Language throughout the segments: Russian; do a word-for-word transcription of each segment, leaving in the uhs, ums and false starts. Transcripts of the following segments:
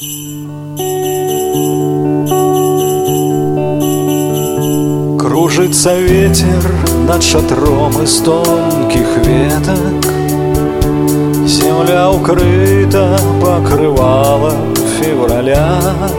Кружится ветер над шатром из тонких веток, земля укрыта покрывалом февраля.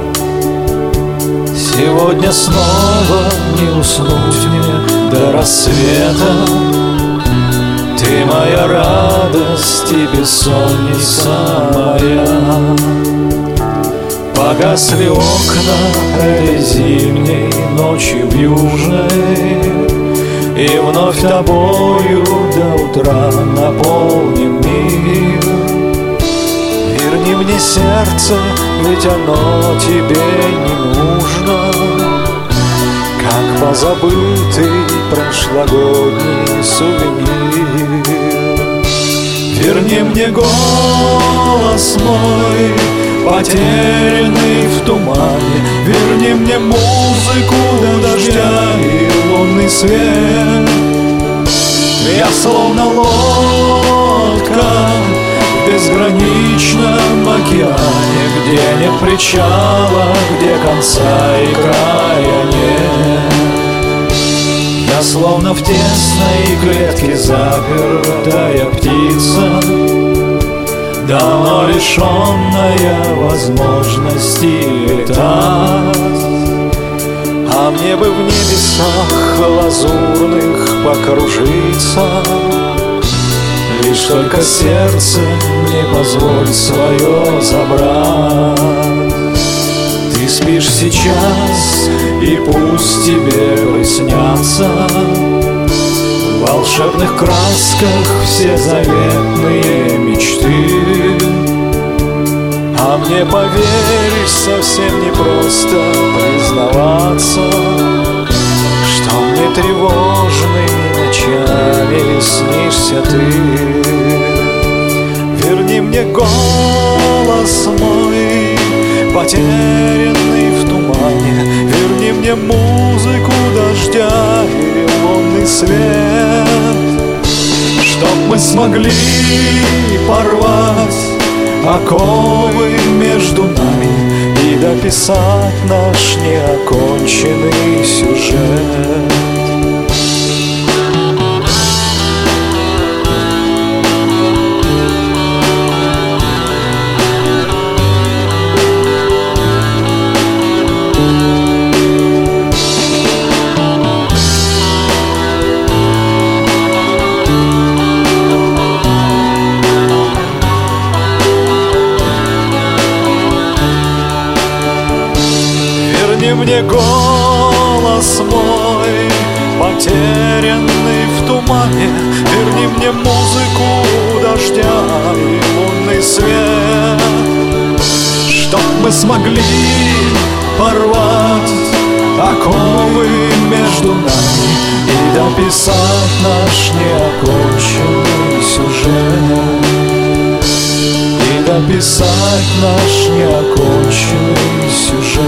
Сегодня снова не уснуть мне до рассвета. Ты моя радость и бессонница моя. Погасли окна этой зимней ночи в южной, и вновь тобою до утра наполнен мир. Верни мне сердце, ведь оно тебе не нужно, как позабытый прошлогодний сувенир. Верни мне голос мой, потерянный в тумане. Верни мне музыку дождя и лунный свет. Я словно лодка в безграничном океане, где нет причала, где конца и края нет. Я словно в тесной клетке запертая птица, давно лишенная возможности летать. А мне бы в небесах лазурных покружиться, лишь только сердце мне позволь свое забрать. Ты спишь сейчас, и пусть тебе приснятся в волшебных красках все заветные мечты. А мне, поверишь, совсем непросто признаваться, что мне тревожными ночами снишься ты. Верни мне голос мой, потерянный в тумане. Верни мне музыку дождя и лунный свет, чтоб мы смогли порвать оковы между нами и дописать наш неоконченный сюжет. Верни мне голос мой, потерянный в тумане. Верни мне музыку дождя и лунный свет, чтоб мы смогли порвать оковы между нами и дописать наш неоконченный сюжет. И дописать наш неоконченный сюжет.